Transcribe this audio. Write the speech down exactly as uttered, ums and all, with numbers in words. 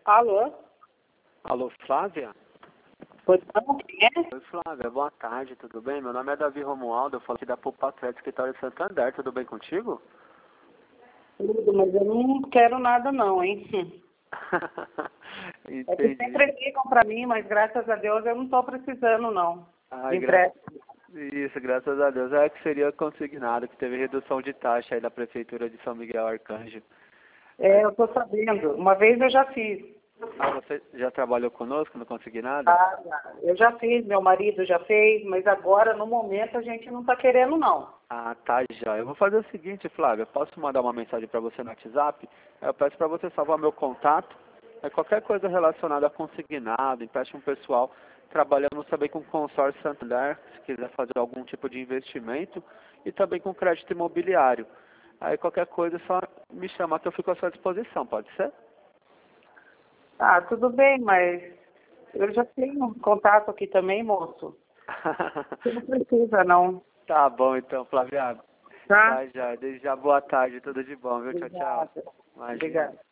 Alô? Alô, Flávia? Pois não, quem é? Oi, Flávia, boa tarde, tudo bem? Meu nome é Davi Romualdo, eu falo aqui da Poupatrete, escritório de Santander, tudo bem contigo? Tudo, mas eu não quero nada não, hein? É que Entendi. sempre ligam pra mim, mas graças a Deus eu não tô precisando não. Ai, De gra... empréstimo. Isso, graças a Deus. É que seria consignado, que teve redução de taxa aí da Prefeitura de São Miguel Arcanjo. É, eu tô sabendo. Uma vez eu já fiz. Ah, você já trabalhou conosco no Consignado? Ah, já. Eu já fiz, meu marido já fez, mas agora, no momento, a gente não tá querendo não. Ah, tá já. Eu vou fazer o seguinte, Flávia, posso mandar uma mensagem para você no WhatsApp? Eu peço para você salvar meu contato. É qualquer coisa relacionada a consignado, empréstimo pessoal. Trabalhamos também com consórcio Santander, se quiser fazer algum tipo de investimento, e também com crédito imobiliário. Aí qualquer coisa é só me chamar que eu fico à sua disposição, pode ser? Ah, tudo bem, mas eu já tenho um contato aqui também, moço. Você não precisa não. Tá bom então, Flávia. Tá? Tá já. Desde já boa tarde, tudo de bom, viu? Tchau, tchau. Obrigada. Imagina. Obrigada.